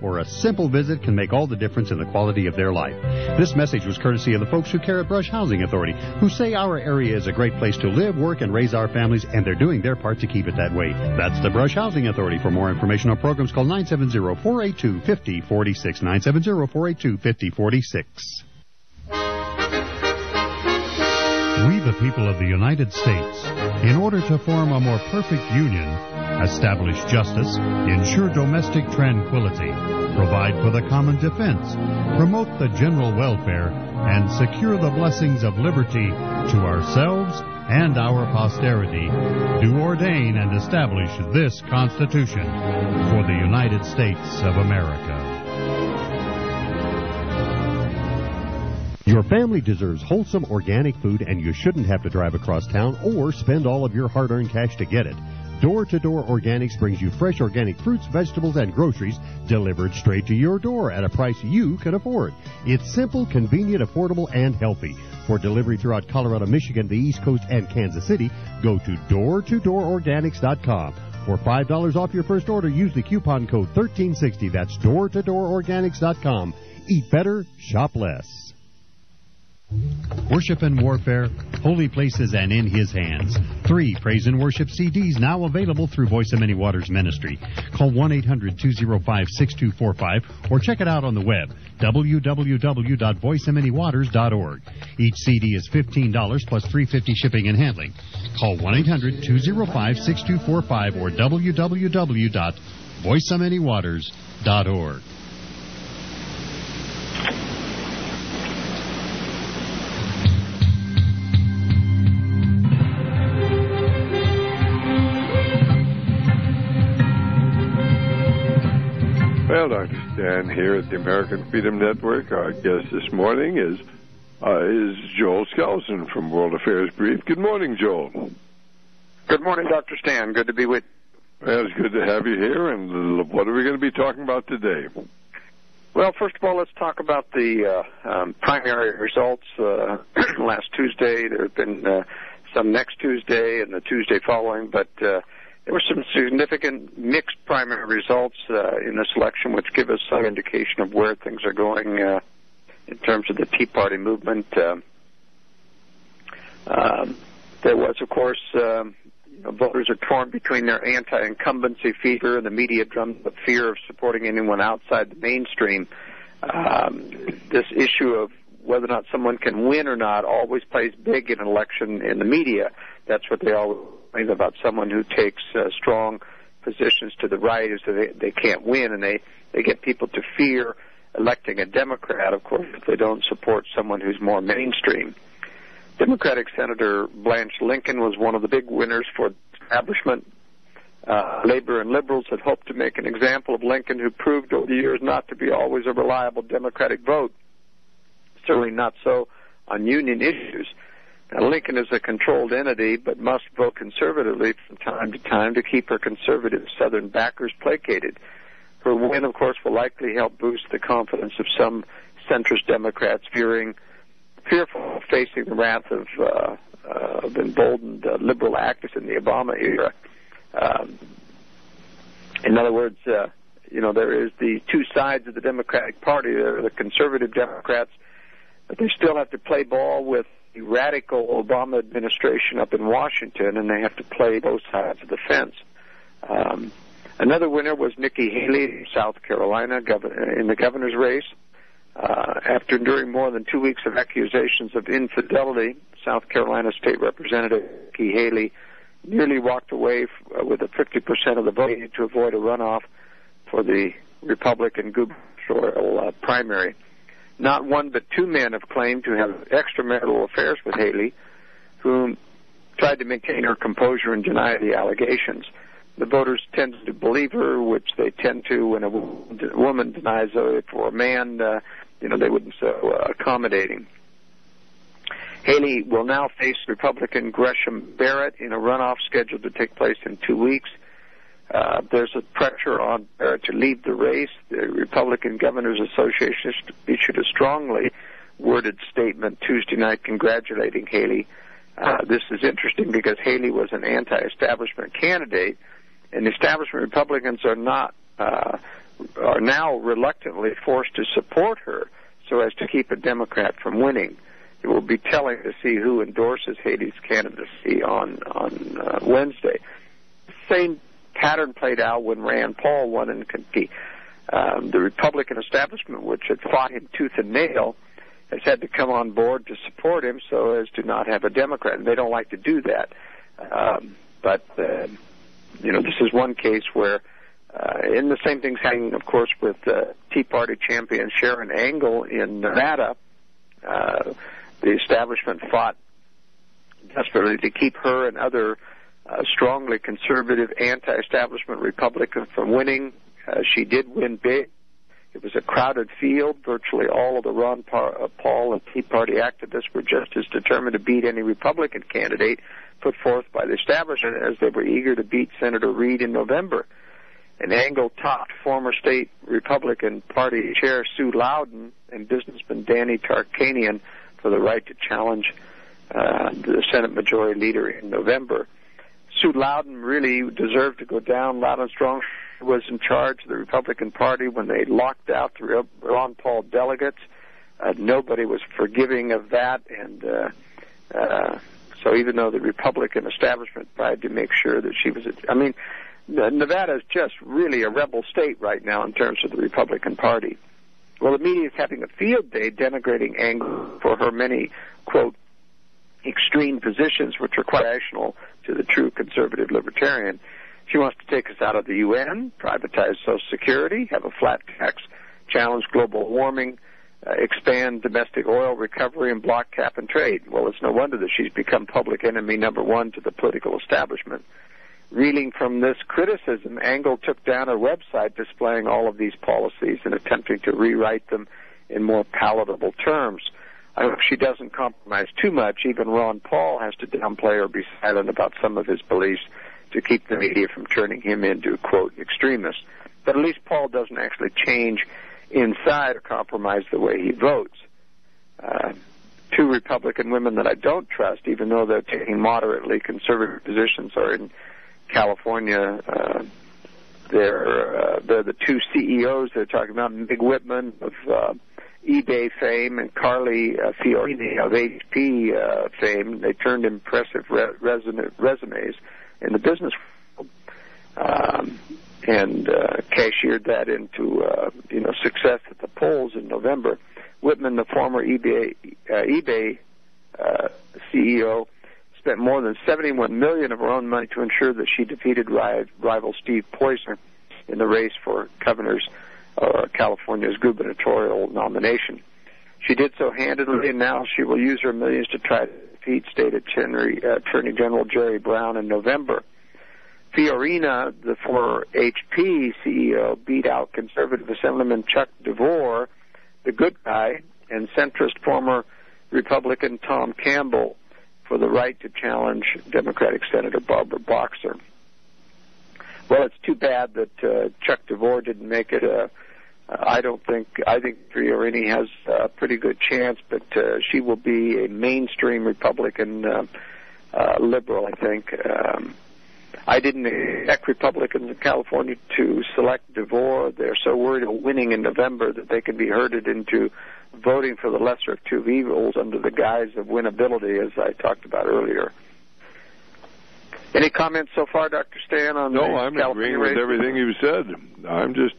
or a simple visit can make all the difference in the quality of their life. This message was courtesy of the folks who care at Brush Housing Authority, who say our area is a great place to live, work, and raise our families, and they're doing their part to keep it that way. That's the Brush Housing Authority. For more information on programs, call 970-482-5046, 970-482-5046. We, the people of the United States, in order to form a more perfect union, establish justice, ensure domestic tranquility, provide for the common defense, promote the general welfare, and secure the blessings of liberty to ourselves and our posterity, do ordain and establish this Constitution for the United States of America. Your family deserves wholesome organic food, and you shouldn't have to drive across town or spend all of your hard-earned cash to get it. Door-to-Door Organics brings you fresh organic fruits, vegetables, and groceries delivered straight to your door at a price you can afford. It's simple, convenient, affordable, and healthy. For delivery throughout Colorado, Michigan, the East Coast, and Kansas City, go to doortodoororganics.com. For $5 off your first order, use the coupon code 1360. That's doortodoororganics.com. Eat better, shop less. Worship and Warfare, Holy Places and in His Hands. 3 Praise and Worship CDs now available through Voice of Many Waters Ministry. Call 1-800-205-6245 or check it out on the web, www.voiceofmanywaters.org. Each CD is $15 plus $3.50 shipping and handling. Call 1-800-205-6245 or www.voiceofmanywaters.org. Well, Dr. Stan here at the American Freedom Network. Our guest this morning is Joel Skousen from World Affairs Brief. Good morning, Joel. Good morning, Dr. Stan. Good to be with you. Well, it's good to have you here. And what are we going to be talking about today? Well, first of all, let's talk about the primary results last Tuesday. There have been some next Tuesday and the Tuesday following, but there were some significant mixed primary results in this election, which give us some indication of where things are going in terms of the Tea Party movement. There was, of course, voters are torn between their anti-incumbency fever and the media drums up fear of supporting anyone outside the mainstream. This issue of whether or not someone can win or not always plays big in an election in the media. That's what they always say about someone who takes strong positions to the right, is that they can't win, and they get people to fear electing a Democrat, of course, if they don't support someone who's more mainstream. Democratic Senator Blanche Lincoln was one of the big winners for the establishment. Labor and liberals had hoped to make an example of Lincoln, who proved over the years not to be always a reliable Democratic vote, certainly not so on union issues. Now, Lincoln is a controlled entity, but must vote conservatively from time to time to keep her conservative Southern backers placated. Her win, of course, will likely help boost the confidence of some centrist Democrats fearful of facing the wrath of emboldened liberal activists in the Obama era. In other words, there is the two sides of the Democratic Party. There are the conservative Democrats, but they still have to play ball with the radical Obama administration up in Washington, and they have to play both sides of the fence. Another winner was Nikki Haley in South Carolina in the governor's race. After enduring more than 2 weeks of accusations of infidelity, South Carolina State Representative Nikki Haley nearly walked away with a 50% of the vote to avoid a runoff for the Republican gubernatorial primary. Not one but two men have claimed to have extramarital affairs with Haley, whom tried to maintain her composure and deny the allegations. The voters tend to believe her, which they tend to when a woman denies it for a man. They wouldn't so accommodating. Haley will now face Republican Gresham Barrett in a runoff scheduled to take place in 2 weeks. There's a pressure on Barrett to leave the race. The Republican Governors Association issued a strongly worded statement Tuesday night congratulating Haley. This is interesting because Haley was an anti-establishment candidate, and establishment Republicans are not are now reluctantly forced to support her so as to keep a Democrat from winning. It will be telling to see who endorses Haley's candidacy on Wednesday. Same pattern played out when Rand Paul won in Kentucky. The Republican establishment, which had fought him tooth and nail, has had to come on board to support him so as to not have a Democrat, and they don't like to do that. But this is one case where, and the same thing's happening, of course, with Tea Party champion Sharon Angle in Nevada. The establishment fought desperately to keep her and other strongly conservative, anti-establishment Republicans from winning. She did win big. It was a crowded field. Virtually all of the Ron Paul and Tea Party activists were just as determined to beat any Republican candidate put forth by the establishment as they were eager to beat Senator Reid in November. And Angle topped former state Republican Party Chair Sue Loudon and businessman Danny Tarkanian for the right to challenge the Senate Majority Leader in November. Sue Loudon really deserved to go down. Loudon Strong was in charge of the Republican Party when they locked out the Ron Paul delegates. Nobody was forgiving of that, and so even though the Republican establishment tried to make sure that she was, Nevada is just really a rebel state right now in terms of the Republican Party. Well, the media is having a field day denigrating Angle for her many, quote, extreme positions which are quite rational to the true conservative libertarian. She wants to take us out of the UN, privatize Social Security, have a flat tax, challenge global warming, expand domestic oil recovery, and block cap and trade. Well, it's no wonder that she's become public enemy number one to the political establishment. Reeling from this criticism, Angle took down her website displaying all of these policies and attempting to rewrite them in more palatable terms. I hope she doesn't compromise too much. Even Ron Paul has to downplay or be silent about some of his beliefs to keep the media from turning him into, quote, extremist. But at least Paul doesn't actually change inside or compromise the way he votes. Two Republican women that I don't trust, even though they're taking moderately conservative positions, are in California. They're the two CEOs they're talking about, Meg Whitman of eBay fame and Carly Fiorina of HP fame. They turned impressive resumes in the business world and cashiered that into success at the polls in November. Whitman, the former eBay CEO, spent more than $71 million of her own money to ensure that she defeated rival Steve Poizner in the race for California's gubernatorial nomination. She did so handedly, and now she will use her millions to try to defeat State Attorney General Jerry Brown in November. Fiorina, the former HP CEO, beat out conservative Assemblyman Chuck DeVore, the good guy, and centrist former Republican Tom Campbell for the right to challenge Democratic Senator Barbara Boxer. Well, it's too bad that Chuck DeVore didn't make it. I think Fiorina has a pretty good chance, but she will be a mainstream Republican liberal, I think. I didn't expect Republicans in California to select DeVore. They're so worried about winning in November that they can be herded into voting for the lesser of two evils under the guise of winnability, as I talked about earlier. Any comments so far, Dr. Stan, on No, I'm agreeing with everything you've said. I'm just,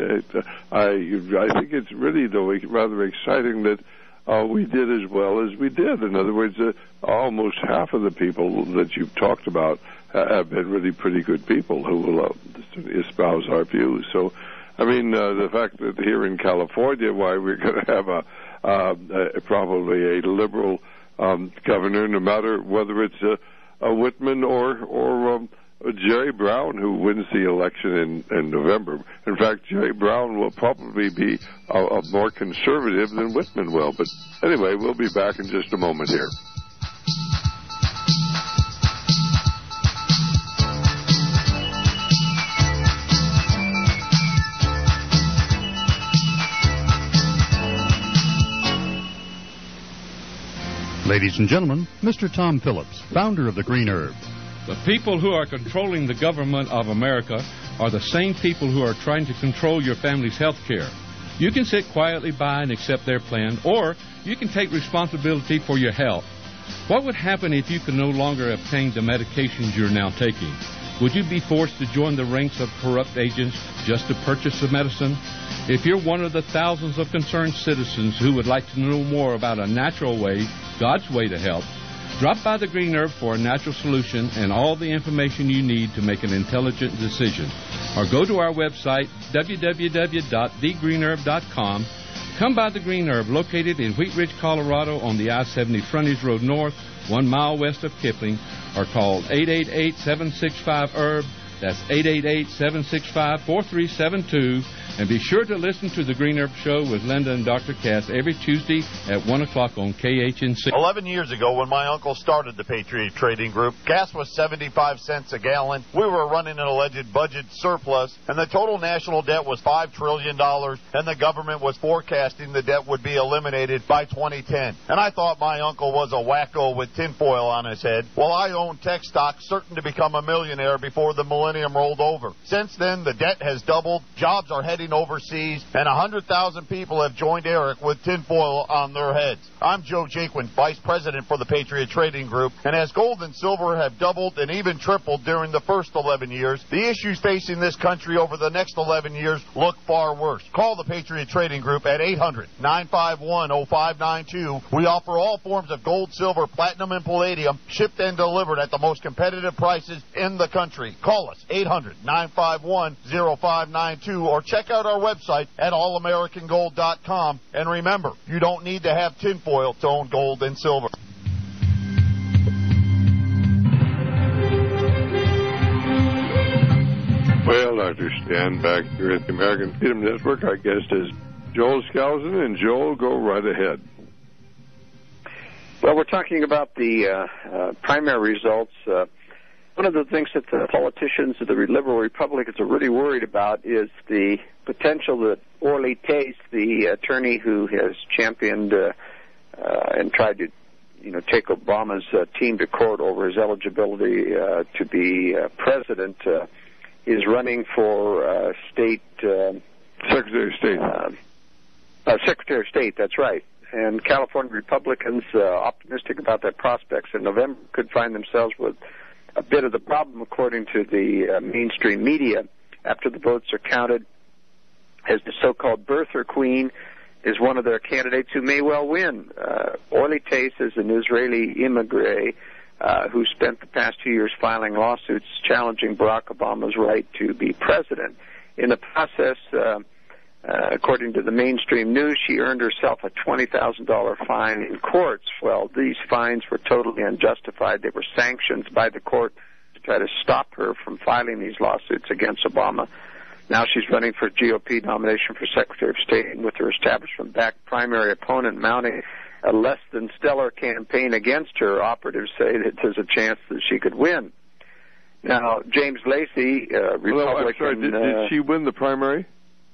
I think it's really, though, rather exciting that we did as well as we did. In other words, almost half of the people that you've talked about have been really pretty good people who will espouse our views. So, I mean, the fact that here in California, why we're going to have probably a liberal governor, no matter whether it's a Whitman or Jerry Brown, who wins the election in November. In fact, Jerry Brown will probably be more conservative than Whitman will. But anyway, we'll be back in just a moment here. Ladies and gentlemen, Mr. Tom Phillips, founder of the Green Herb. The people who are controlling the government of America are the same people who are trying to control your family's health care. You can sit quietly by and accept their plan, or you can take responsibility for your health. What would happen if you could no longer obtain the medications you're now taking? Would you be forced to join the ranks of corrupt agents just to purchase the medicine? If you're one of the thousands of concerned citizens who would like to know more about a natural way, God's way to help, drop by the Green Herb for a natural solution and all the information you need to make an intelligent decision. Or go to our website, www.thegreenherb.com. Come by the Green Herb, located in Wheat Ridge, Colorado, on the I-70 Frontage Road North, 1 mile west of Kipling, or call 888-765-HERB. That's 888-765-4372. And be sure to listen to the Green Herb Show with Linda and Dr. Cass every Tuesday at 1 o'clock on KHNC. 11 years ago, when my uncle started the Patriot Trading Group, gas was 75 cents a gallon. We were running an alleged budget surplus, and the total national debt was $5 trillion, and the government was forecasting the debt would be eliminated by 2010. And I thought my uncle was a wacko with tinfoil on his head. Well, I owned tech stock, certain to become a millionaire before the millennium rolled over. Since then, the debt has doubled, jobs are heading overseas, and 100,000 people have joined Eric with tinfoil on their heads. I'm Joe Jaquin, Vice President for the Patriot Trading Group, and as gold and silver have doubled and even tripled during the first 11 years, the issues facing this country over the next 11 years look far worse. Call the Patriot Trading Group at 800-951-0592. We offer all forms of gold, silver, platinum, and palladium, shipped and delivered at the most competitive prices in the country. Call us, 800-951-0592, or check out our website at allamericangold.com. And remember, you don't need to have tinfoil to own gold and silver. Well, Dr. Stan, back here at the American Freedom Network, our guest is Joel Skousen. And Joel, go right ahead. Well, we're talking about the primary results. One of the things that the politicians of the liberal Republicans are really worried about is the potential that Orly Tace, the attorney who has championed and tried to, take Obama's team to court over his eligibility to be president, is running for state Secretary of State. Secretary of State. That's right. And California Republicans, optimistic about their prospects in November, could find themselves with a bit of the problem, according to the mainstream media, after the votes are counted, as the so-called birther queen is one of their candidates who may well win. Orly Tace is an Israeli immigrant who spent the past 2 years filing lawsuits challenging Barack Obama's right to be president. In the process, according to the mainstream news, she earned herself a $20,000 fine in courts. Well, these fines were totally unjustified. They were sanctions by the court to try to stop her from filing these lawsuits against Obama. Now she's running for GOP nomination for Secretary of State, and with her establishment-backed primary opponent mounting a less than stellar campaign against her, operatives say that there's a chance that she could win. Now, James Lacey, Republican... Well, I'm sorry, did she win the primary?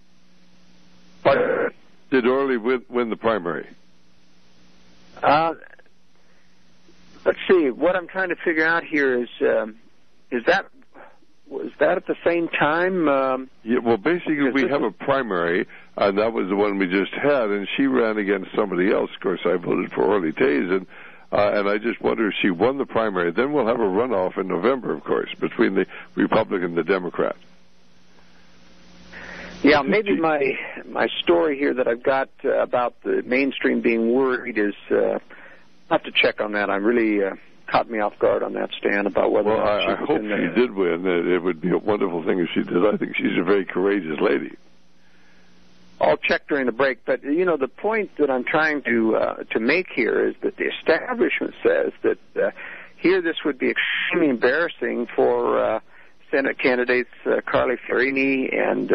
Did Orly win the primary? Let's see. What I'm trying to figure out here is was that at the same time? Yeah. Well, basically, we have a primary, and that was the one we just had, and she ran against somebody else. Of course, I voted for Orly Tace, and I just wonder if she won the primary. Then we'll have a runoff in November, of course, between the Republican and the Democrat. Yeah, maybe my story here that I've got about the mainstream being worried is I'll have to check on that. I'm really caught me off guard on that, Stan, about whether or not she I hope she did win. It would be a wonderful thing if she did. I think she's a very courageous lady. I'll check during the break, but the point that I'm trying to make here is that the establishment says that here this would be extremely embarrassing for Senate candidates Carly Fiorina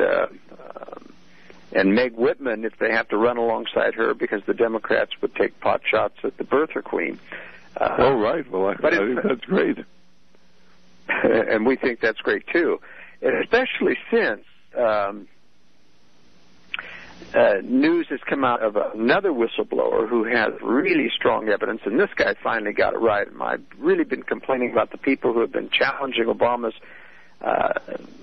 and Meg Whitman if they have to run alongside her, because the Democrats would take pot shots at the birther queen. Oh, right. Well, I think that's great. And we think that's great, too, especially since news has come out of another whistleblower who has really strong evidence, and this guy finally got it right. And I've really been complaining about the people who have been challenging Obama's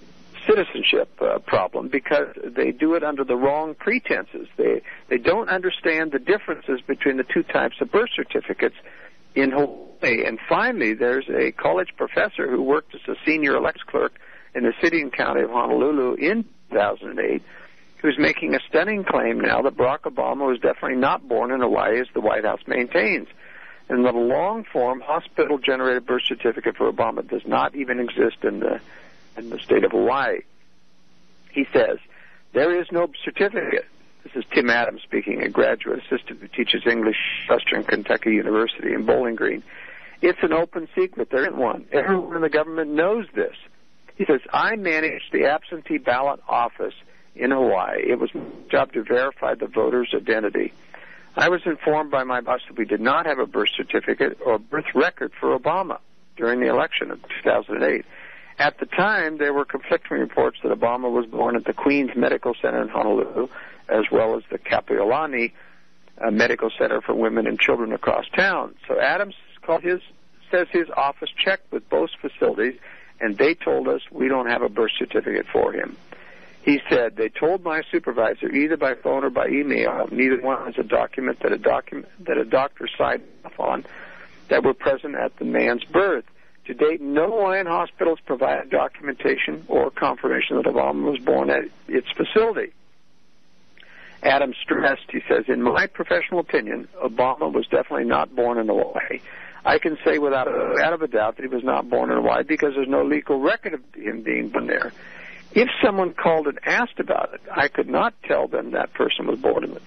citizenship problem because they do it under the wrong pretenses. They don't understand the differences between the two types of birth certificates in Hawaii. And finally, there's a college professor who worked as a senior elections clerk in the city and county of Honolulu in 2008 who's making a stunning claim now that Barack Obama was definitely not born in Hawaii, as the White House maintains, and that a long-form hospital-generated birth certificate for Obama does not even exist in the state of Hawaii. He says, there is no certificate. This is Tim Adams speaking, a graduate assistant who teaches English at Western Kentucky University in Bowling Green. It's an open secret. There isn't one. Everyone in the government knows this. He says, I managed the absentee ballot office in Hawaii. It was my job to verify the voter's identity. I was informed by my boss that we did not have a birth certificate or birth record for Obama during the election of 2008. At the time, there were conflicting reports that Obama was born at the Queens Medical Center in Honolulu, as well as the Kapiolani Medical Center for Women and Children across town. So Adams says his office checked with both facilities, and they told us we don't have a birth certificate for him. He said, they told my supervisor, either by phone or by email, neither one has a document that a doctor signed off on, that were present at the man's birth. To date, no Hawaiian hospitals provided documentation or confirmation that Obama was born at its facility. Adams stressed, he says, in my professional opinion, Obama was definitely not born in Hawaii. I can say without a doubt that he was not born in Hawaii because there's no legal record of him being born there. If someone called and asked about it, I could not tell them that person was born in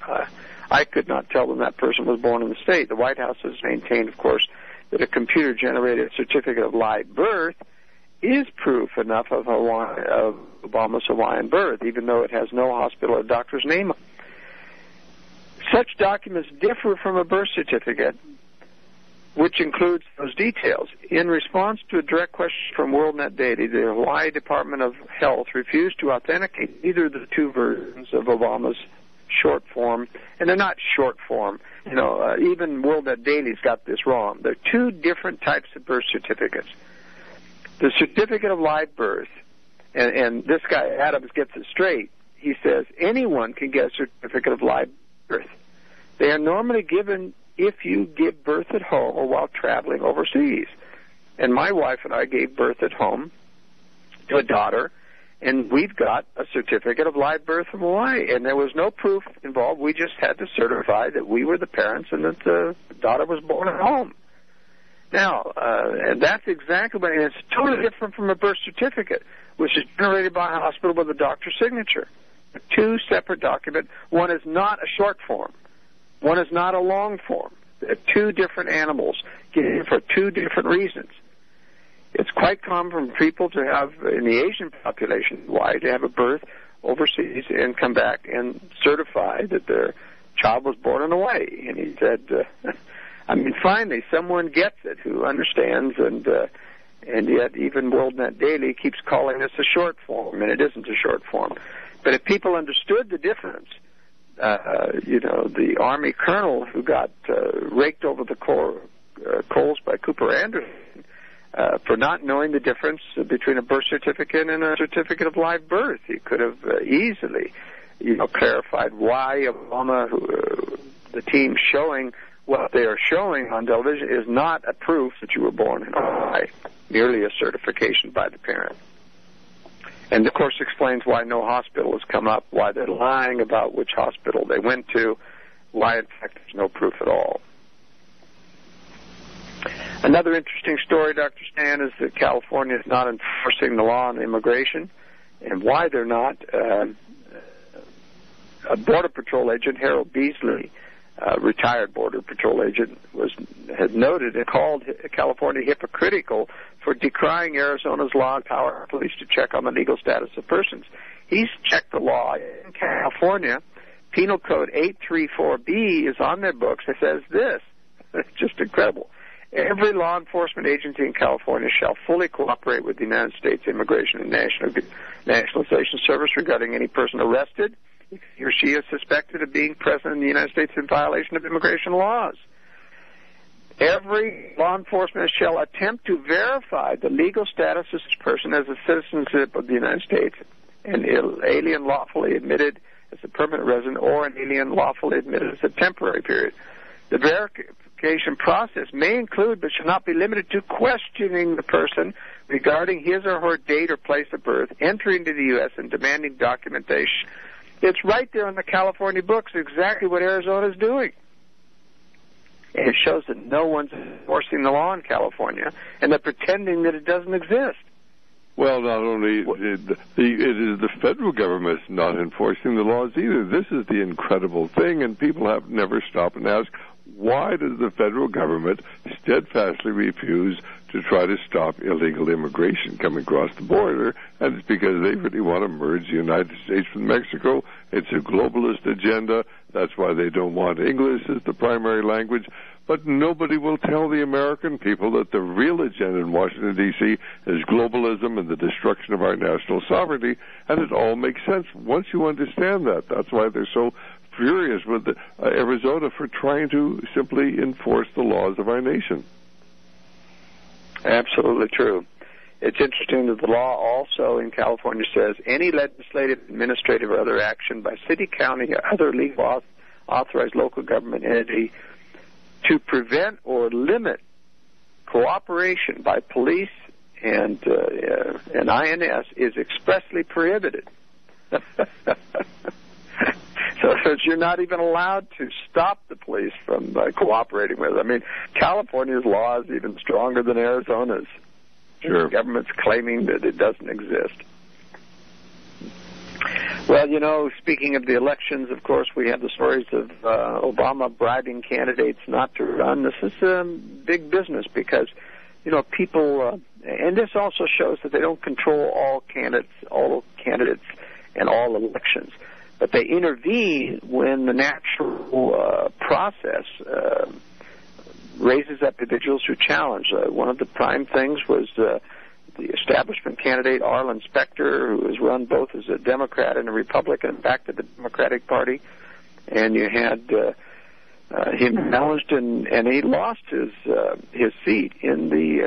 the state. The White House has maintained, of course, that a computer-generated certificate of live birth is proof enough of Obama's Hawaiian birth, even though it has no hospital or doctor's name on it. Such documents differ from a birth certificate, which includes those details. In response to a direct question from WorldNet Daily, the Hawaii Department of Health refused to authenticate either of the two versions of Obama's short form, and they're not short form. Even WorldNet Daily's got this wrong. There are two different types of birth certificates. The certificate of live birth, and this guy Adams gets it straight. He says anyone can get a certificate of live birth. They are normally given if you give birth at home or while traveling overseas. And my wife and I gave birth at home to a daughter, and we've got a certificate of live birth from Hawaii, and there was no proof involved. We just had to certify that we were the parents and that the daughter was born at home. Now, and that's exactly what, and it's totally different from a birth certificate, which is generated by a hospital with a doctor's signature. Two separate documents. One is not a short form. One is not a long form. They're two different animals given for two different reasons. It's quite common for people to have, in the Asian population, to have a birth overseas and come back and certify that their child was born in Hawaii. And he said, finally, someone gets it who understands, and yet even WorldNet Daily keeps calling this a short form, and it isn't a short form. But if people understood the difference, the Army colonel who got raked over the coals by Cooper Anderson for not knowing the difference between a birth certificate and a certificate of live birth, he could have easily, clarified why Obama, the team showing what they are showing on television, is not a proof that you were born in Hawaii, merely a certification by the parent. And, of course, explains why no hospital has come up, why they're lying about which hospital they went to, why, in fact, there's no proof at all. Another interesting story, Dr. Stan, is that California is not enforcing the law on immigration, and why they're not. A Border Patrol agent, Harold Beasley, retired Border Patrol agent, had noted and called California hypocritical for decrying Arizona's law and power police to check on the legal status of persons. He's checked the law in California. Penal Code 834B is on their books. It says this. It's just incredible. Every law enforcement agency in California shall fully cooperate with the United States Immigration and Nationalization Service regarding any person arrested if he or she is suspected of being present in the United States in violation of immigration laws. Every law enforcement shall attempt to verify the legal status of this person as a citizenship of the United States, an alien lawfully admitted as a permanent resident, or an alien lawfully admitted as a temporary period. The verification process may include, but should not be limited to, questioning the person regarding his or her date or place of birth, entry into the U.S., and demanding documentation. It's right there in the California books exactly what Arizona is doing. And it shows that no one's enforcing the law in California, and they're pretending that it doesn't exist. Well, not only it is the federal government not enforcing the laws either. This is the incredible thing, and people have never stopped and asked, why does the federal government steadfastly refuse to try to stop illegal immigration coming across the border? And it's because they really want to merge the United States with Mexico. It's a globalist agenda. That's why they don't want English as the primary language. But nobody will tell the American people that the real agenda in Washington, D.C. is globalism and the destruction of our national sovereignty, and it all makes sense once you understand that. That's why they're so furious with Arizona for trying to simply enforce the laws of our nation. Absolutely true. It's interesting that the law also in California says any legislative, administrative, or other action by city, county, or other legal authorized local government entity to prevent or limit cooperation by police and INS is expressly prohibited. So you're not even allowed to stop the police from cooperating with it. I mean, California's law is even stronger than Arizona's. Sure. The government's claiming that it doesn't exist. Well, you know, speaking of the elections, of course, we have the stories of Obama bribing candidates not to run. This is big business because, you know, people, and this also shows that they don't control all candidates and all elections. But they intervene when the natural process raises up individuals who challenge. One of the prime things was the establishment candidate, Arlen Specter, who has run both as a Democrat and a Republican back to the Democratic Party. And you had him challenged, and he lost his seat in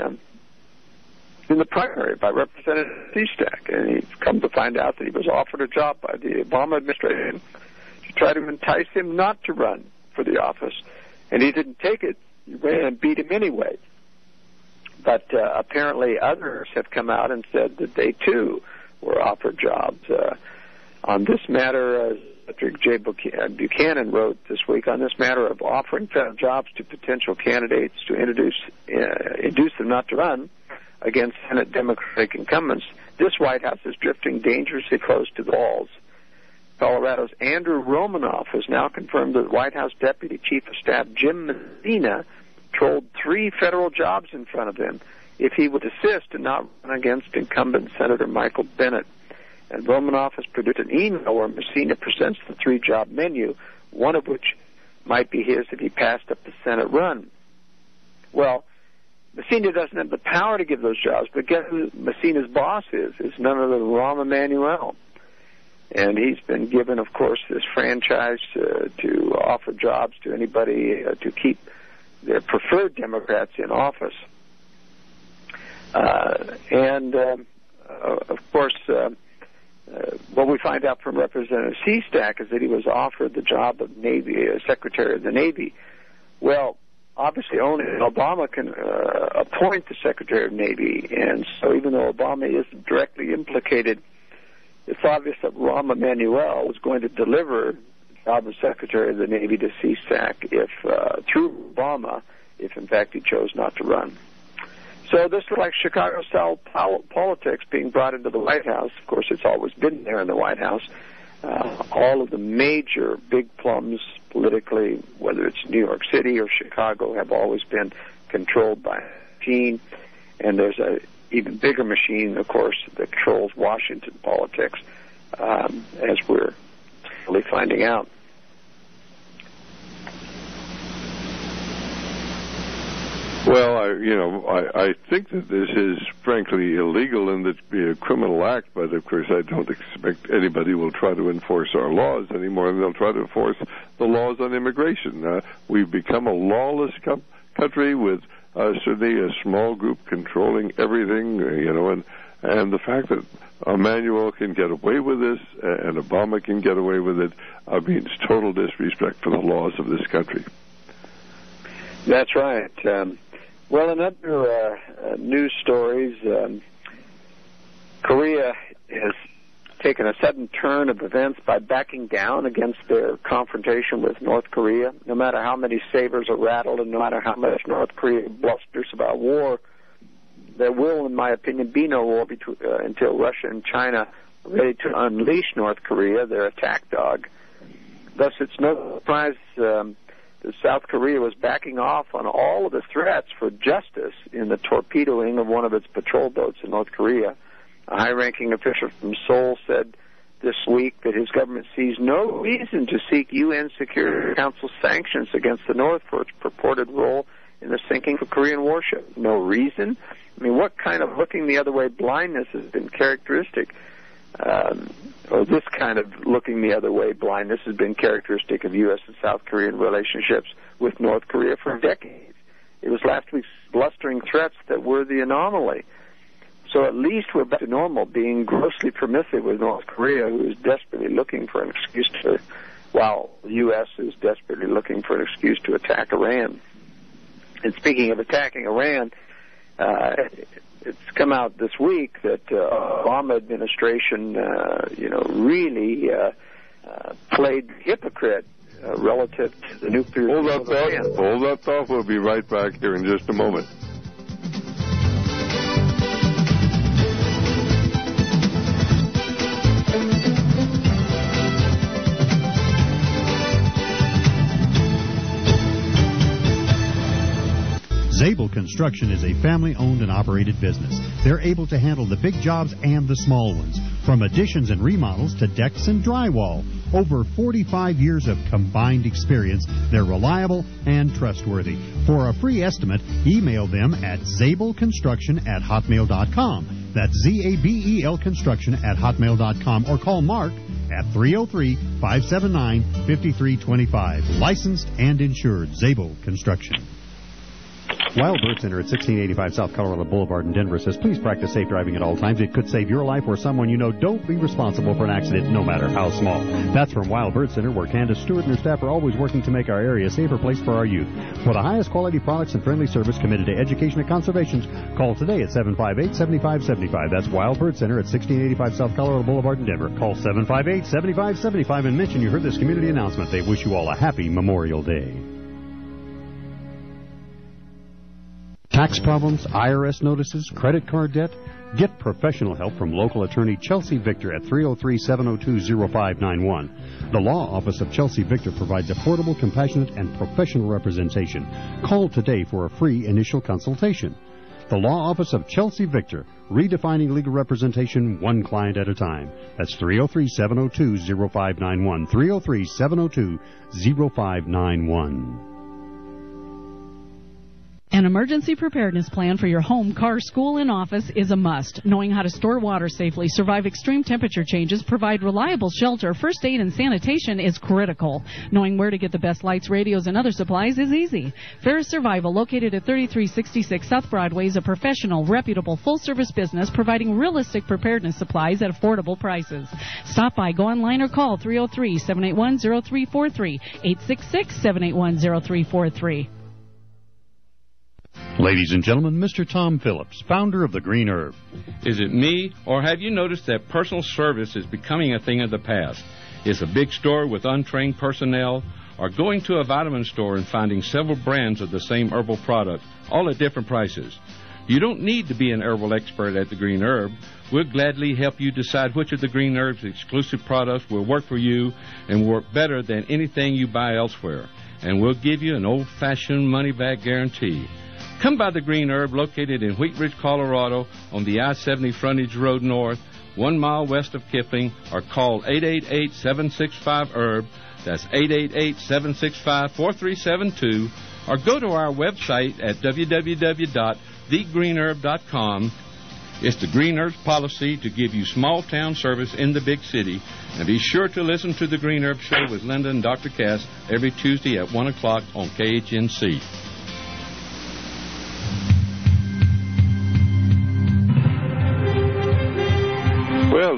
the primary by Representative Seastack, and he's come to find out that he was offered a job by the Obama administration to try to entice him not to run for the office, and he didn't take it. He ran and beat him anyway. But apparently others have come out and said that they, too, were offered jobs. On this matter, Patrick J. Buchanan wrote this week, on this matter of offering jobs to potential candidates to induce them not to run against Senate Democratic incumbents, this White House is drifting dangerously close to the walls. Colorado's Andrew Romanoff has now confirmed that White House Deputy Chief of Staff Jim Messina trolled 3 federal jobs in front of him if he would assist and not run against incumbent Senator Michael Bennet. And Romanoff has produced an email where Messina presents the 3-job menu, one of which might be his if he passed up the Senate run. Well, Messina doesn't have the power to give those jobs, but guess who Messina's boss is? It's none other than Rahm Emanuel. And he's been given, of course, this franchise to offer jobs to anybody to keep their preferred Democrats in office. Of course, what we find out from Representative Seastack is that he was offered the job of Navy Secretary of the Navy. Well, obviously only Obama can appoint the Secretary of Navy, and so even though Obama isn't directly implicated, it's obvious that Rahm Emanuel was going to deliver the job of Secretary of the Navy to Seastack through Obama, if in fact he chose not to run. So this looks like Chicago-style politics being brought into the White House. Of course, it's always been there in the White House. All of the major big plums politically, whether it's New York City or Chicago, have always been controlled by a machine. And there's a even bigger machine, of course, that controls Washington politics, as we're really finding out. Well, I think that this is frankly illegal and that be a criminal act, but of course I don't expect anybody will try to enforce our laws any more than they'll try to enforce the laws on immigration. We've become a lawless country with certainly a small group controlling everything, and the fact that Emmanuel can get away with this and Obama can get away with it means total disrespect for the laws of this country. That's right. Well, in other news stories, Korea has taken a sudden turn of events by backing down against their confrontation with North Korea. No matter how many sabers are rattled and no matter how much North Korea blusters about war, there will, in my opinion, be no war until Russia and China are ready to unleash North Korea, their attack dog. Thus, it's no surprise that South Korea was backing off on all of the threats for justice in the torpedoing of one of its patrol boats in North Korea. A high-ranking official from Seoul said this week that his government sees no reason to seek UN Security Council sanctions against the North for its purported role in the sinking of a Korean warship. No reason? I mean, what kind of looking the other way blindness has been characteristic, or this kind of looking the other way blindness has been characteristic of U.S. and South Korean relationships with North Korea for decades. It was last week's blustering threats that were the anomaly. So at least we're back to normal, being grossly permissive with North Korea, who is desperately looking for an excuse to, while the U.S. is desperately looking for an excuse to attack Iran. And speaking of attacking Iran, it's come out this week that Obama administration, really played hypocrite relative to the nuclear. Hold that thought. We'll be right back here in just a moment. Zabel Construction is a family-owned and operated business. They're able to handle the big jobs and the small ones, from additions and remodels to decks and drywall. Over 45 years of combined experience, they're reliable and trustworthy. For a free estimate, email them at zabelconstruction@hotmail.com. That's ZABEL construction@hotmail.com, or call Mark at 303-579-5325. Licensed and insured. Zabel Construction. Wild Bird Center at 1685 South Colorado Boulevard in Denver says, please practice safe driving at all times. It could save your life or someone you know. Don't be responsible for an accident, no matter how small. That's from Wild Bird Center, where Candace Stewart and her staff are always working to make our area a safer place for our youth. For the highest quality products and friendly service committed to education and conservation, call today at 758-7575. That's Wild Bird Center at 1685 South Colorado Boulevard in Denver. Call 758-7575 and mention you heard this community announcement. They wish you all a happy Memorial Day. Tax problems, IRS notices, credit card debt? Get professional help from local attorney Chelsea Victor at 303-702-0591. The Law Office of Chelsea Victor provides affordable, compassionate, and professional representation. Call today for a free initial consultation. The Law Office of Chelsea Victor, redefining legal representation one client at a time. That's 303-702-0591. 303-702-0591. An emergency preparedness plan for your home, car, school, and office is a must. Knowing how to store water safely, survive extreme temperature changes, provide reliable shelter, first aid, and sanitation is critical. Knowing where to get the best lights, radios, and other supplies is easy. Ferris Survival, located at 3366 South Broadway, is a professional, reputable, full-service business providing realistic preparedness supplies at affordable prices. Stop by, go online, or call 303-781-0343, 866-781-0343. Ladies and gentlemen, Mr. Tom Phillips, founder of The Green Herb. Is it me, or have you noticed that personal service is becoming a thing of the past? Is a big store with untrained personnel, or going to a vitamin store and finding several brands of the same herbal product, all at different prices? You don't need to be an herbal expert at The Green Herb. We'll gladly help you decide which of The Green Herb's exclusive products will work for you and work better than anything you buy elsewhere. And we'll give you an old-fashioned money-back guarantee. Come by The Green Herb, located in Wheat Ridge, Colorado, on the I-70 frontage road north, 1 mile west of Kipling, or call 888-765-HERB. That's 888-765-4372. Or go to our website at www.thegreenherb.com. It's The Green Herb's policy to give you small-town service in the big city. And be sure to listen to The Green Herb Show with Linda and Dr. Cass every Tuesday at 1 o'clock on KHNC.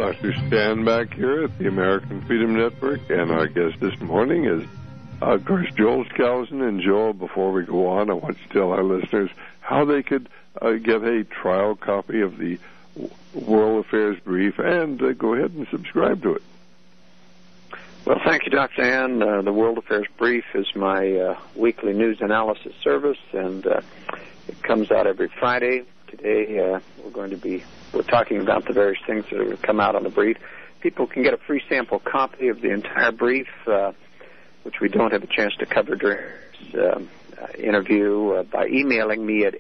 Dr. Stan back here at the American Freedom Network, and our guest this morning is, of course, Joel Skousen. And Joel, before we go on, I want to tell our listeners how they could get a trial copy of the World Affairs Brief and go ahead and subscribe to it. Well, thank you, Dr. Ann. The World Affairs Brief is my weekly news analysis service, and it comes out every Friday. Today, we're talking about the various things that have come out on the brief. People can get a free sample copy of the entire brief, which we don't have a chance to cover during this interview, by emailing me at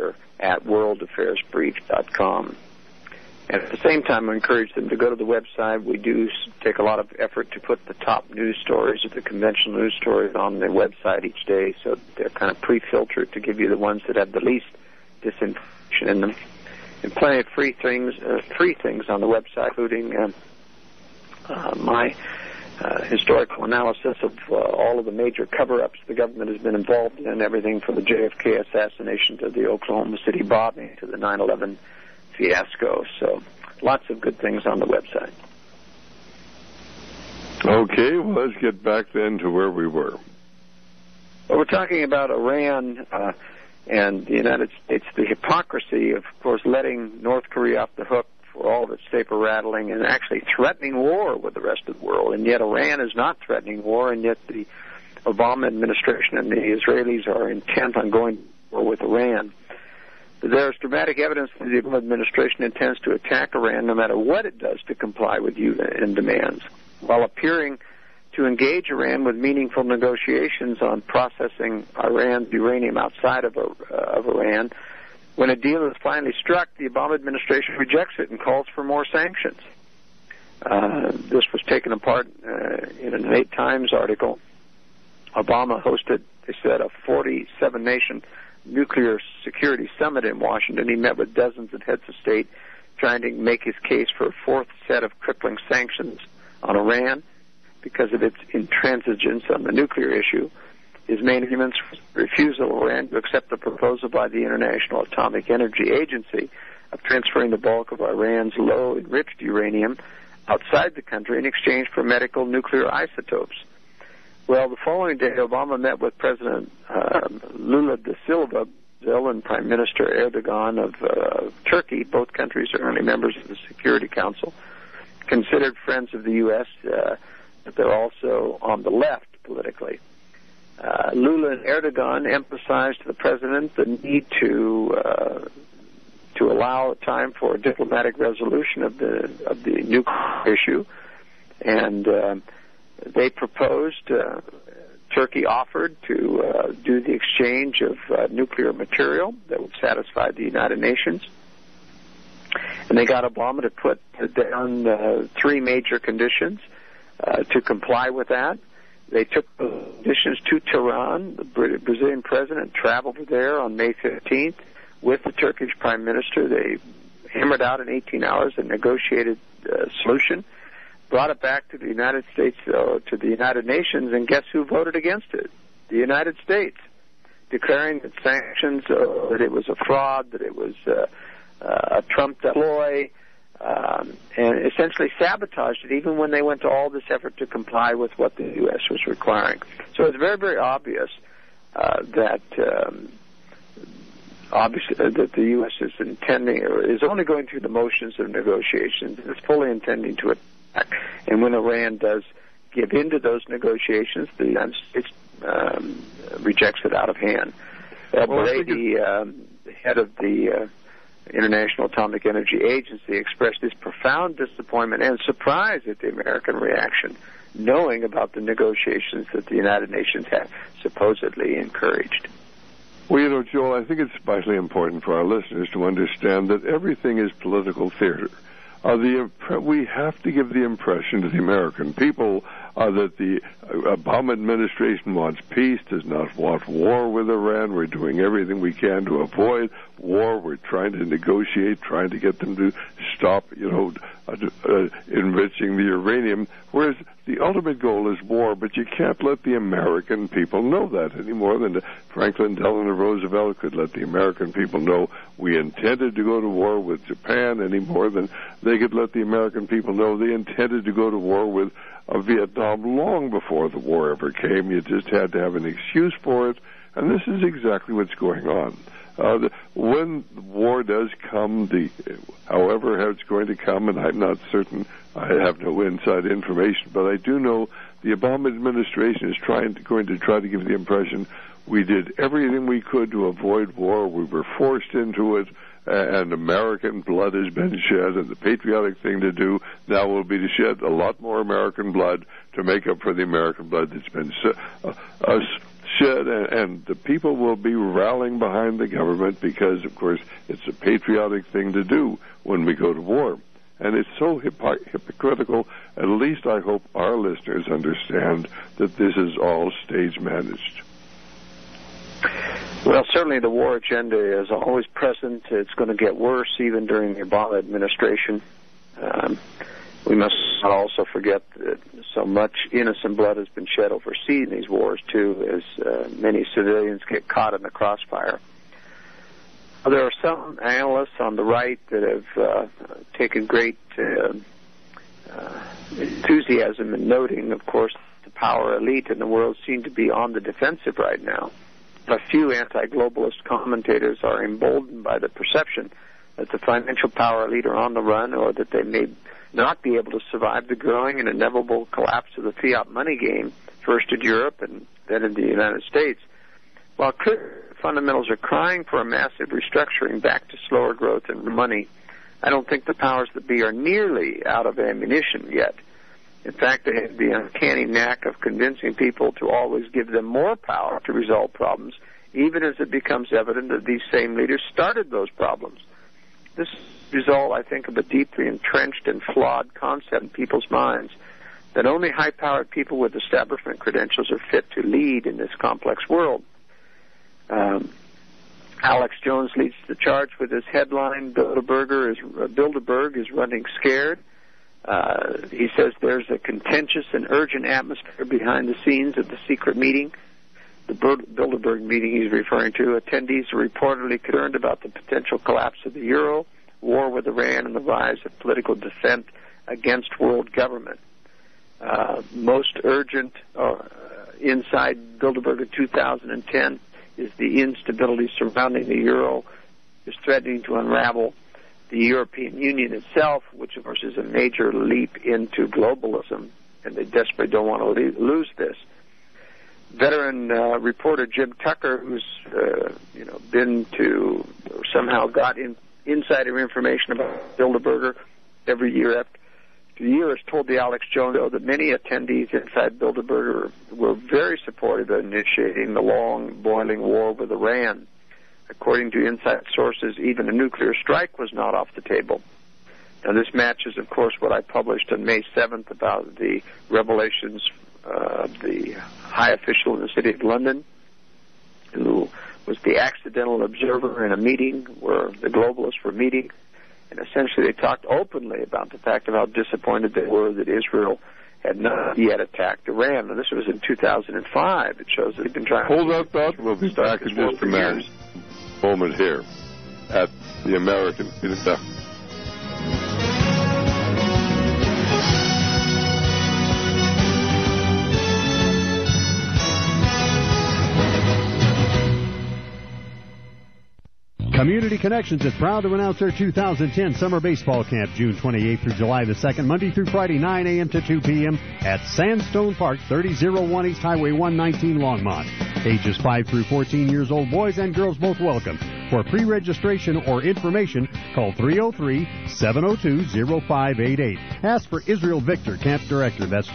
editor@worldaffairsbrief.com. And at the same time, I encourage them to go to the website. We do take a lot of effort to put the top news stories or the conventional news stories on the website each day, so they're kind of pre-filtered to give you the ones that have the least disinformation in them. And plenty of free things on the website, including my historical analysis of all of the major cover-ups the government has been involved in, everything from the JFK assassination to the Oklahoma City bombing to the 9/11 fiasco. So lots of good things on the website. Okay, well, let's get back then to where we were. Well, we're talking about Iran and the United States, the hypocrisy of course, letting North Korea off the hook for all of its saber-rattling and actually threatening war with the rest of the world. And yet Iran is not threatening war, and yet the Obama administration and the Israelis are intent on going to war with Iran. There is dramatic evidence that the Obama administration intends to attack Iran no matter what it does to comply with UN demands, while appearing to engage Iran with meaningful negotiations on processing Iran's uranium outside of Iran. When a deal is finally struck, the Obama administration rejects it and calls for more sanctions. This was taken apart in an 8 Times article. Obama hosted, they said, a 47-nation nuclear security summit in Washington. He met with dozens of heads of state trying to make his case for a 4th set of crippling sanctions on Iran because of its intransigence on the nuclear issue. His main arguments were refusal of Iran to accept the proposal by the International Atomic Energy Agency of transferring the bulk of Iran's low-enriched uranium outside the country in exchange for medical nuclear isotopes. Well, the following day, Obama met with President Lula da Silva, Brazil, and Prime Minister Erdogan of Turkey. Both countries are only members of the Security Council, considered friends of the U.S., but they're also on the left politically. Lula and Erdogan emphasized to the president the need to allow time for a diplomatic resolution of the nuclear issue, and they proposed. Turkey offered to do the exchange of nuclear material that would satisfy the United Nations, and they got Obama to put down 3 major conditions to comply with that. They took the conditions to Tehran. The Brazilian president traveled there on May 15th with the Turkish prime minister. They hammered out in 18 hours a negotiated solution, brought it back to the United States, to the United Nations, and guess who voted against it? The United States, declaring that sanctions, that it was a fraud, that it was a Trump ploy, and essentially sabotaged it even when they went to all this effort to comply with what the U.S. was requiring. So it's very, very obvious that the U.S. is intending, or is only going through the motions of negotiations. It's fully intending to attack. And when Iran does give in to those negotiations, the United States rejects it out of hand. The head of the International Atomic Energy Agency expressed his profound disappointment and surprise at the American reaction, knowing about the negotiations that the United Nations have supposedly encouraged. Well, Joel, I think it's vitally important for our listeners to understand that everything is political theater. We have to give the impression to the American people that the Obama administration wants peace, does not want war with Iran. We're doing everything we can to avoid war. We're trying to negotiate, trying to get them to stop, enriching the uranium. Whereas the ultimate goal is war, but you can't let the American people know that any more than Franklin Delano Roosevelt could let the American people know we intended to go to war with Japan any more than they could let the American people know they intended to go to war with Vietnam long before the war ever came. You just had to have an excuse for it, and this is exactly what's going on. When war does come, however it's going to come, and I'm not certain, I have no inside information, but I do know the Obama administration is going to try to give the impression we did everything we could to avoid war. We were forced into it, and American blood has been shed, and the patriotic thing to do now will be to shed a lot more American blood to make up for the American blood that's been shed, and the people will be rallying behind the government because, of course, it's a patriotic thing to do when we go to war. And it's so hypocritical, at least I hope our listeners understand that this is all stage managed. Well, certainly the war agenda is always present. It's going to get worse even during the Obama administration. We must not also forget that so much innocent blood has been shed overseas in these wars, too, as many civilians get caught in the crossfire. There are some analysts on the right that have taken great enthusiasm in noting, of course, the power elite in the world seem to be on the defensive right now. A few anti-globalist commentators are emboldened by the perception that the financial power elite are on the run, or that they may not be able to survive the growing and inevitable collapse of the fiat money game, first in Europe and then in the United States. While clear fundamentals are crying for a massive restructuring back to slower growth and money, I don't think the powers that be are nearly out of ammunition yet. In fact, they have the uncanny knack of convincing people to always give them more power to resolve problems, even as it becomes evident that these same leaders started those problems. This is the result, I think, of a deeply entrenched and flawed concept in people's minds that only high-powered people with establishment credentials are fit to lead in this complex world. Alex Jones leads the charge with his headline, Bilderberg is running scared. He says there's a contentious and urgent atmosphere behind the scenes of the secret meeting. The Bilderberg meeting he's referring to, attendees are reportedly concerned about the potential collapse of the euro, war with Iran, and the rise of political dissent against world government. Most urgent inside Bilderberg in 2010 is the instability surrounding the euro is threatening to unravel the European Union itself, which, of course, is a major leap into globalism, and they desperately don't want to lose this. Veteran reporter Jim Tucker, who's been to or somehow got insider information about Bilderberger every year after year, has told the Alex Jones show that many attendees inside Bilderberger were very supportive of initiating the long boiling war with Iran. According to inside sources, even a nuclear strike was not off the table. Now, this matches, of course, what I published on May 7th about the revelations of the high official in the city of London, who was the accidental observer in a meeting where the globalists were meeting, and essentially they talked openly about the fact of how disappointed they were that Israel had not yet attacked Iran. And this was in 2005. It shows that they've been trying. Hold that thought. We'll be back in just a moment here at the American Theater. Community Connections is proud to announce their 2010 Summer Baseball Camp, June 28th through July the 2nd, Monday through Friday, 9 a.m. to 2 p.m. at Sandstone Park, 3001 East Highway 119, Longmont. Ages 5 through 14 years old, boys and girls both welcome. For pre-registration or information, call 303-702-0588. Ask for Israel Victor, Camp Director. That's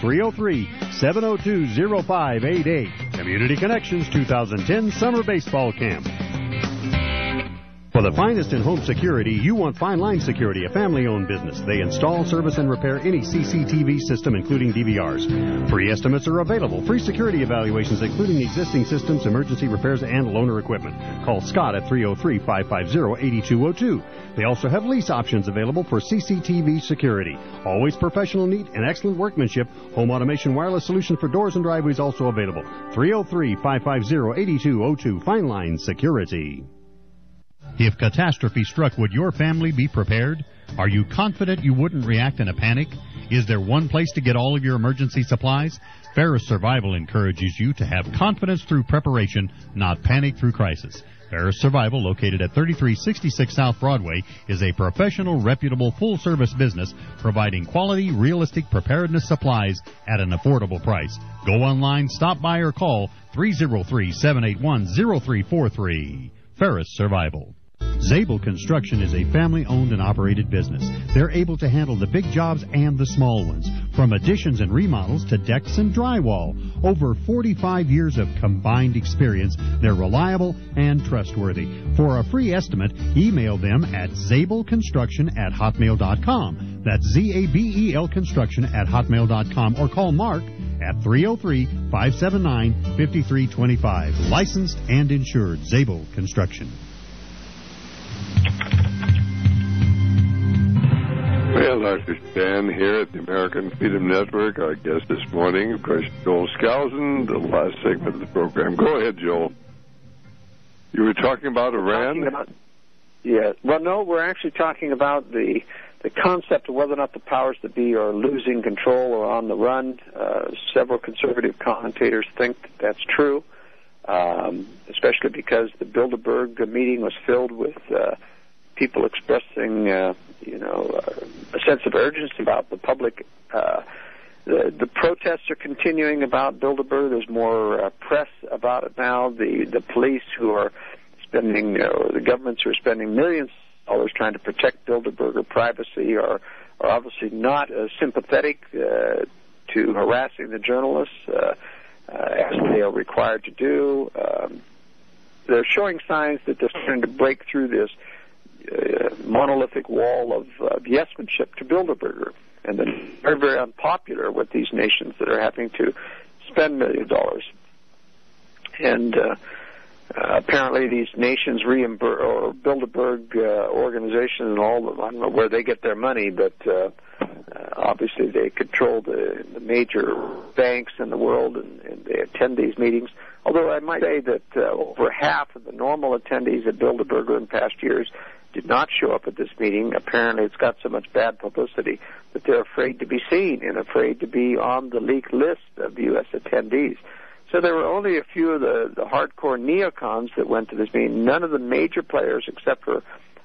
303-702-0588. Community Connections 2010 Summer Baseball Camp. For the finest in home security, you want Fine Line Security, a family-owned business. They install, service, and repair any CCTV system, including DVRs. Free estimates are available. Free security evaluations, including existing systems, emergency repairs, and loaner equipment. Call Scott at 303-550-8202. They also have lease options available for CCTV security. Always professional, neat, and excellent workmanship. Home automation wireless solution for doors and driveways also available. 303-550-8202. Fine Line Security. If catastrophe struck, would your family be prepared? Are you confident you wouldn't react in a panic? Is there one place to get all of your emergency supplies? Ferris Survival encourages you to have confidence through preparation, not panic through crisis. Ferris Survival, located at 3366 South Broadway, is a professional, reputable, full-service business providing quality, realistic preparedness supplies at an affordable price. Go online, stop by, or call 303-781-0343. Ferris Survival. Zabel Construction is a family-owned and operated business. They're able to handle the big jobs and the small ones, from additions and remodels to decks and drywall. Over 45 years of combined experience, they're reliable and trustworthy. For a free estimate, email them at zabelconstruction@hotmail.com. That's ZABEL construction@hotmail.com, or call Mark at 303-579-5325. Licensed and insured. Zabel Construction. Well, Dr. Stan here at the American Freedom Network. Our guest this morning, of course, Joel Skousen, the last segment of the program. Go ahead, Joel. You were talking about Iran? Yeah. Well, no, we're actually talking about the concept of whether or not the powers that be are losing control or on the run. Several conservative commentators think that that's true, especially because the Bilderberg meeting was filled with people expressing, a sense of urgency about the public. The protests are continuing about Bilderberg. There's more press about it now. The police who are spending, the governments who are spending millions of dollars trying to protect Bilderberger privacy are obviously not sympathetic to harassing the journalists as they are required to do. They're showing signs that they're starting to break through this monolithic wall of yes-manship to Bilderberger, and they're very, very unpopular with these nations that are having to spend millions of dollars. And apparently these nations or Bilderberg organizations and all of them, I don't know where they get their money, but obviously they control the major banks in the world, and they attend these meetings. Although I might say that over half of the normal attendees at Bilderberger in past years did not show up at this meeting. Apparently it's got so much bad publicity that they're afraid to be seen and afraid to be on the leaked list of U.S. attendees. So there were only a few of the hardcore neocons that went to this meeting. None of the major players, except for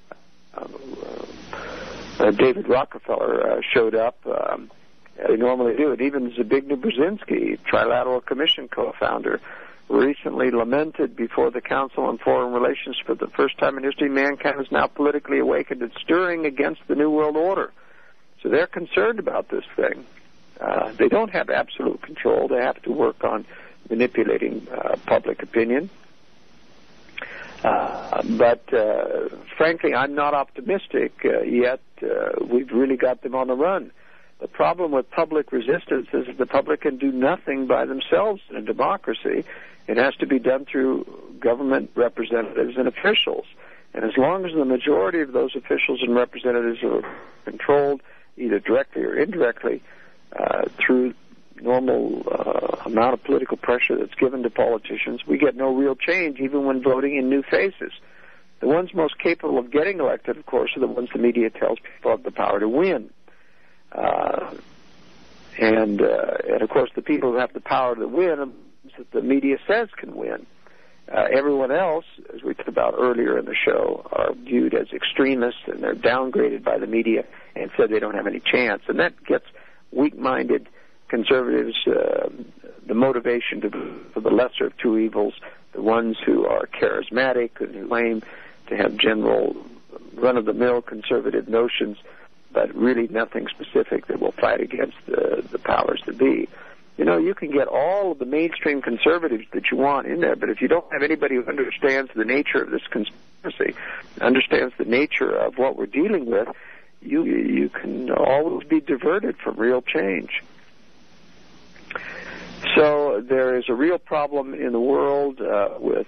David Rockefeller, showed up. They normally do it. Even Zbigniew Brzezinski, Trilateral Commission co-founder, recently lamented before the Council on Foreign Relations, for the first time in history, mankind is now politically awakened and stirring against the New World Order. So they're concerned about this thing. They don't have absolute control. They have to work on manipulating public opinion. But frankly, I'm not optimistic yet. We've really got them on the run. The problem with public resistance is that the public can do nothing by themselves in a democracy. It has to be done through government representatives and officials. And as long as the majority of those officials and representatives are controlled, either directly or indirectly, through normal amount of political pressure that's given to politicians, we get no real change, even when voting in new faces. The ones most capable of getting elected, of course, are the ones the media tells people have the power to win. And of course, the people who have the power to win are that the media says can win. Everyone else, as we talked about earlier in the show, are viewed as extremists, and they're downgraded by the media and said they don't have any chance. And that gets weak-minded conservatives the motivation for the lesser of two evils, the ones who are charismatic and who claim to have general run-of-the-mill conservative notions, but really nothing specific that will fight against the powers that be. You know, you can get all of the mainstream conservatives that you want in there, but if you don't have anybody who understands the nature of this conspiracy, understands the nature of what we're dealing with, you can always be diverted from real change. So there is a real problem in the world with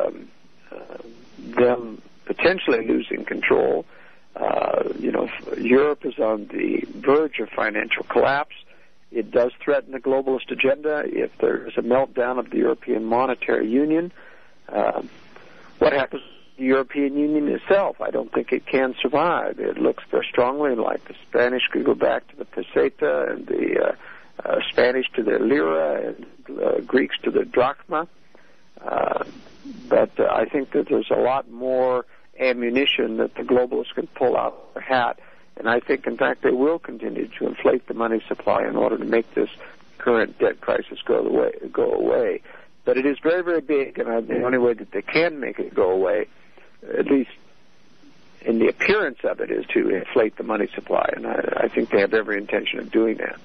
them potentially losing control. You know, Europe is on the verge of financial collapse. It does threaten the globalist agenda if there is a meltdown of the European Monetary Union. What happens to the European Union itself? I don't think it can survive. It looks very strongly like the Spanish could go back to the peseta, and the Spanish to the lira, and Greeks to the drachma. But I think that there's a lot more ammunition that the globalists can pull out of their hat. And I think, in fact, they will continue to inflate the money supply in order to make this current debt crisis go away. But it is very, very big, and the only way that they can make it go away, at least in the appearance of it, is to inflate the money supply. And I think they have every intention of doing that.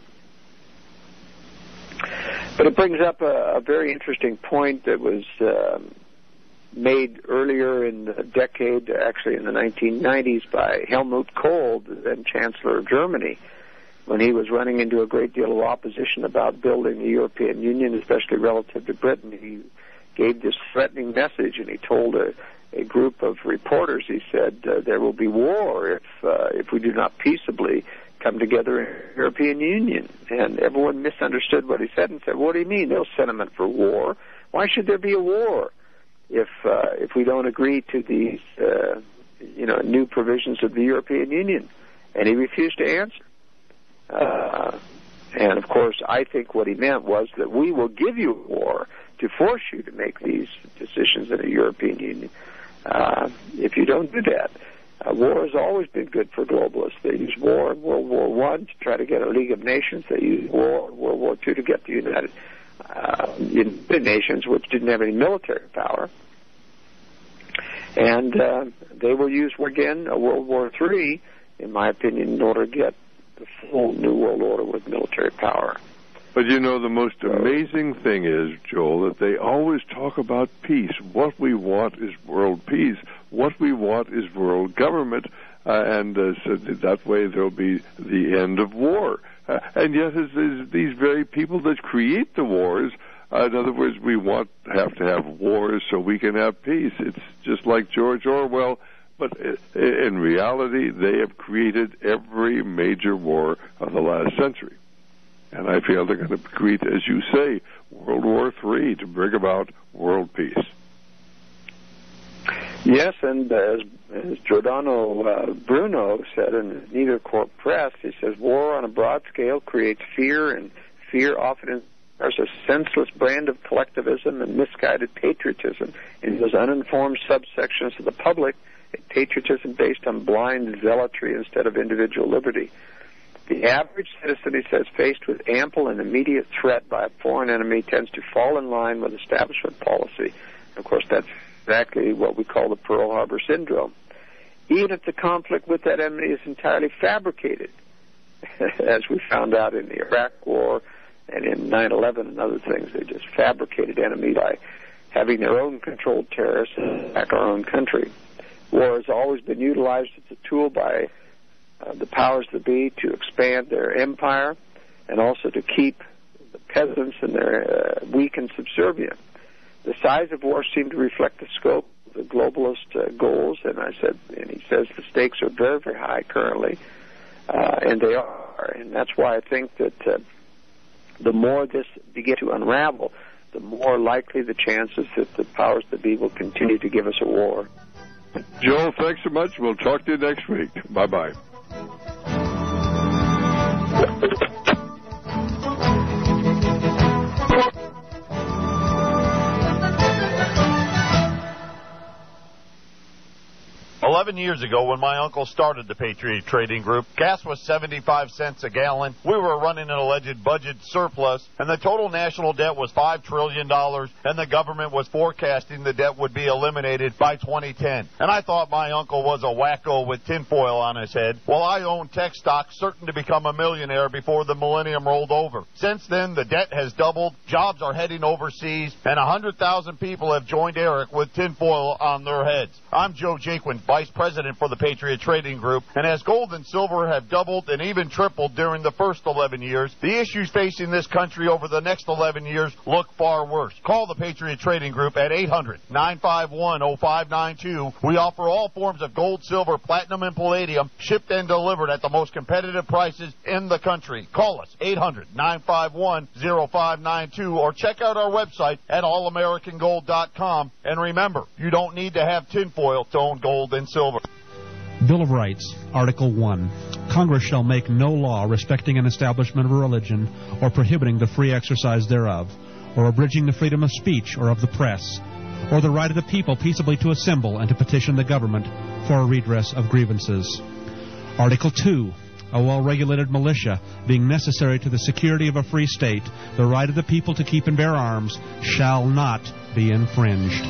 But it brings up a very interesting point that was made earlier in the decade, actually in the 1990s, by Helmut Kohl, the then Chancellor of Germany, when he was running into a great deal of opposition about building the European Union, especially relative to Britain. He gave this threatening message, and he told a group of reporters, he said, there will be war if we do not peaceably come together in the European Union. And everyone misunderstood what he said and said, what do you mean? No sentiment for war. Why should there be a war if we don't agree to these new provisions of the European Union? And he refused to answer. And of course, I think what he meant was that we will give you a war to force you to make these decisions in the European Union if you don't do that. War has always been good for globalists. They used war in World War I to try to get a League of Nations. They used war in World War II to get the United Nations, which didn't have any military power. And they will use again World War III, in my opinion, in order to get the full New World Order with military power. But you know, the most amazing thing is, Joel, that they always talk about peace. What we want is world peace. What we want is world government, and so that way there'll be the end of war. And yet it's these very people that create the wars. In other words, we have to have wars so we can have peace. It's just like George Orwell, but in reality, they have created every major war of the last century. And I feel they're going to create, as you say, World War III to bring about world peace. Yes, and as Giordano Bruno said in the Nieder Corp Press, he says, war on a broad scale creates fear, and fear often inspires a senseless brand of collectivism and misguided patriotism in those uninformed subsections of the public, a patriotism based on blind zealotry instead of individual liberty. The average citizen, he says, faced with ample and immediate threat by a foreign enemy tends to fall in line with establishment policy. Of course, that's exactly what we call the Pearl Harbor Syndrome. Even if the conflict with that enemy is entirely fabricated, as we found out in the Iraq War and in 9/11 and other things, they just fabricated enemy by having their own controlled terrorists attack our own country. War has always been utilized as a tool by the powers that be to expand their empire and also to keep the peasants and their weak and subservient. The size of war seemed to reflect the scope of the globalist goals, and he says the stakes are very, very high currently, and they are, and that's why I think that the more this begins to unravel, the more likely the chances that the powers that be will continue to give us a war. Joel, thanks so much. We'll talk to you next week. Bye-bye. 11 years ago, when my uncle started the Patriot Trading Group, gas was 75 cents a gallon. We were running an alleged budget surplus, and the total national debt was $5 trillion, and the government was forecasting the debt would be eliminated by 2010. And I thought my uncle was a wacko with tinfoil on his head. Well, I owned tech stocks, certain to become a millionaire before the millennium rolled over. Since then, the debt has doubled, jobs are heading overseas, and 100,000 people have joined Eric with tinfoil on their heads. I'm Joe Jaquin, Vice President for the Patriot Trading Group, and as gold and silver have doubled and even tripled during the first 11 years, the issues facing this country over the next 11 years look far worse. Call the Patriot Trading Group at 800-951-0592. We offer all forms of gold, silver, platinum, and palladium, shipped and delivered at the most competitive prices in the country. Call us, 800-951-0592, or check out our website at allamericangold.com. And remember, you don't need to have tinfoil to own gold and silver. Bill of Rights, Article 1. Congress shall make no law respecting an establishment of a religion or prohibiting the free exercise thereof, or abridging the freedom of speech or of the press, or the right of the people peaceably to assemble and to petition the government for a redress of grievances. Article 2. A well-regulated militia, being necessary to the security of a free state, the right of the people to keep and bear arms, shall not be infringed.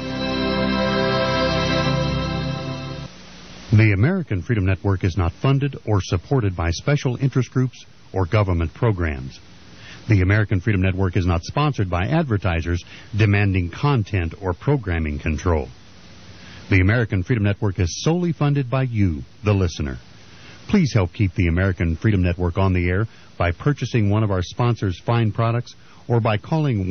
The American Freedom Network is not funded or supported by special interest groups or government programs. The American Freedom Network is not sponsored by advertisers demanding content or programming control. The American Freedom Network is solely funded by you, the listener. Please help keep the American Freedom Network on the air by purchasing one of our sponsors' fine products or by calling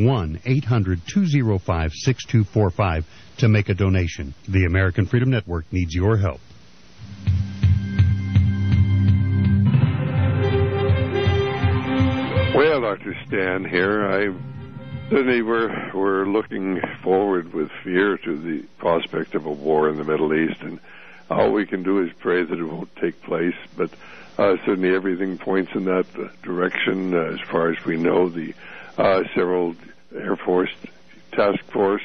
1-800-205-6245 to make a donation. The American Freedom Network needs your help. Well, Dr. Stan here. Certainly we're looking forward with fear to the prospect of a war in the Middle East, and all we can do is pray that it won't take place. But certainly everything points in that direction. As far as we know, the several Air Force task force,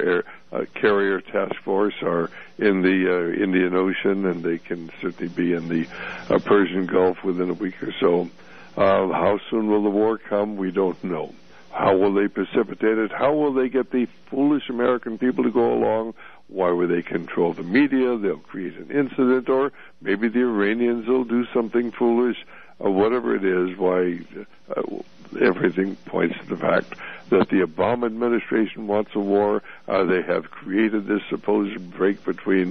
carrier task force are in the Indian Ocean, and they can certainly be in the Persian Gulf within a week or so. How soon will the war come? We don't know. How will they precipitate it? How will they get the foolish American people to go along? Why will they control the media? They'll create an incident, or maybe the Iranians will do something foolish, or whatever it is. Why everything points to the fact that the Obama administration wants a war. They have created this supposed break between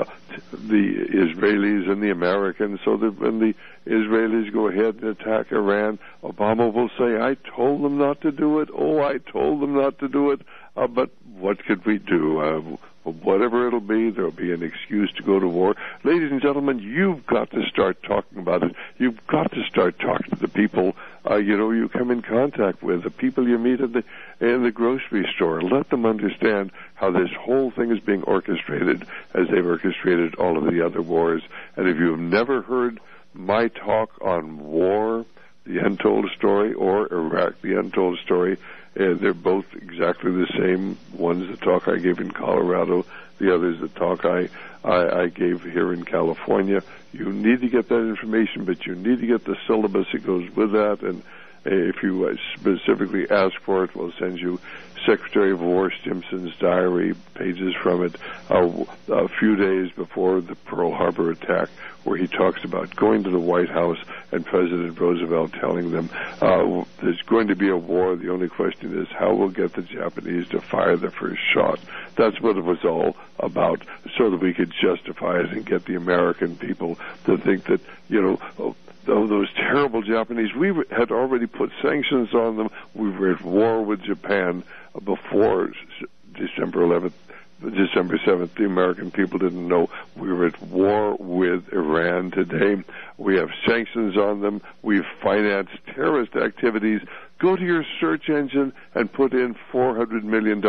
the Israelis and the Americans, so that when the Israelis go ahead and attack Iran, Obama will say, I told them not to do it. Oh, I told them not to do it. But what could we do? Whatever it'll be, there'll be an excuse to go to war. Ladies and gentlemen, you've got to start talking about it. You've got to start talking to the people you come in contact with, the people you meet in the grocery store. Let them understand how this whole thing is being orchestrated as they've orchestrated all of the other wars. And if you've never heard my talk on war, The Untold Story, or Iraq, The Untold Story, they're both exactly the same. One's the talk I gave in Colorado, the other's the talk I gave here in California. You need to get that information, but you need to get the syllabus that goes with that, and if you specifically ask for it, we'll send you Secretary of War Stimson's diary, pages from it, a few days before the Pearl Harbor attack, where he talks about going to the White House and President Roosevelt telling them there's going to be a war. The only question is how we'll get the Japanese to fire the first shot. That's what it was all about, so that we could justify it and get the American people to think that, those terrible Japanese, we had already put sanctions on them. We were at war with Japan before December 7th. The American people didn't know we were at war with Iran today. We have sanctions on them. We've financed terrorist activities. Go to your search engine and put in $400 million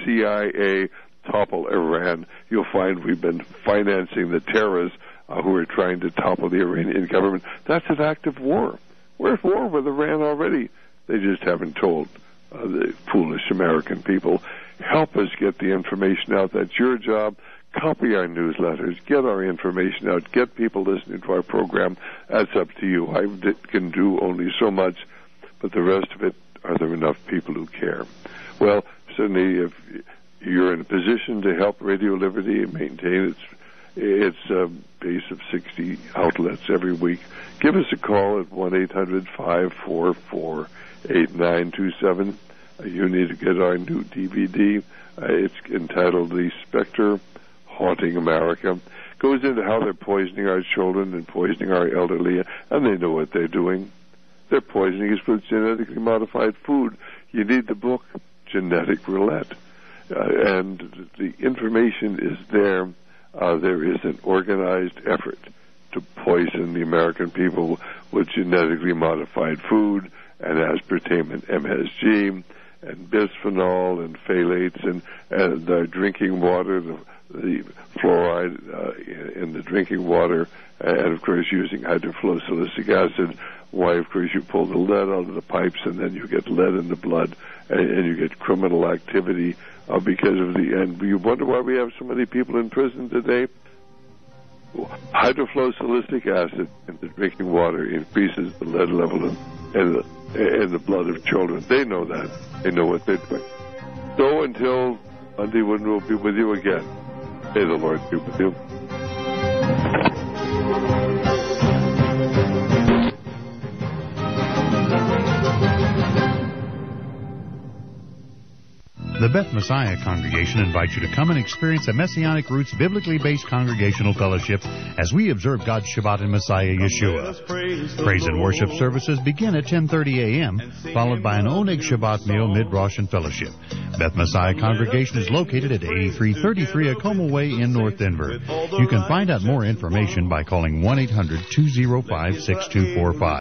CIA topple Iran. You'll find we've been financing the terrorists who are trying to topple the Iranian government. That's an act of war. We're at war with Iran already. They just haven't told the foolish American people. Help us get the information out. That's your job. copy our newsletters, get our information out, get people listening to our program. That's up to you. I can do only so much, but the rest of it, are there enough people who care? Well, certainly if you're in a position to help Radio Liberty maintain its base of 60 outlets every week, give us a call at 1-800-544-8927. You need to get our new DVD. It's entitled The Spectre Haunting America. Goes into how they're poisoning our children and poisoning our elderly, and they know what they're doing. They're poisoning us with genetically modified food. You need the book, Genetic Roulette. And the information is there. There is an organized effort to poison the American people with genetically modified food and aspartame and MSG and bisphenol and phthalates and drinking water, the fluoride in the drinking water, and of course using hydrofluosilicic acid. Why, of course, you pull the lead out of the pipes and then you get lead in the blood and you get criminal activity because of and you wonder why we have so many people in prison today. Hydrofluosilicic acid in the drinking water increases the lead level in the blood of children. They know that. They know what they're doing. So until Monday, when we'll be with you again, may the Lord be with you. The Beth Messiah Congregation invites you to come and experience a Messianic Roots biblically based congregational fellowship as we observe God's Shabbat in Messiah Yeshua. Praise and worship services begin at 10:30 a.m., followed by an Oneg Shabbat meal mid-Rosh and fellowship. Beth Messiah Congregation is located at 8333 Acoma Way in North Denver. You can find out more information by calling 1-800-205-6245.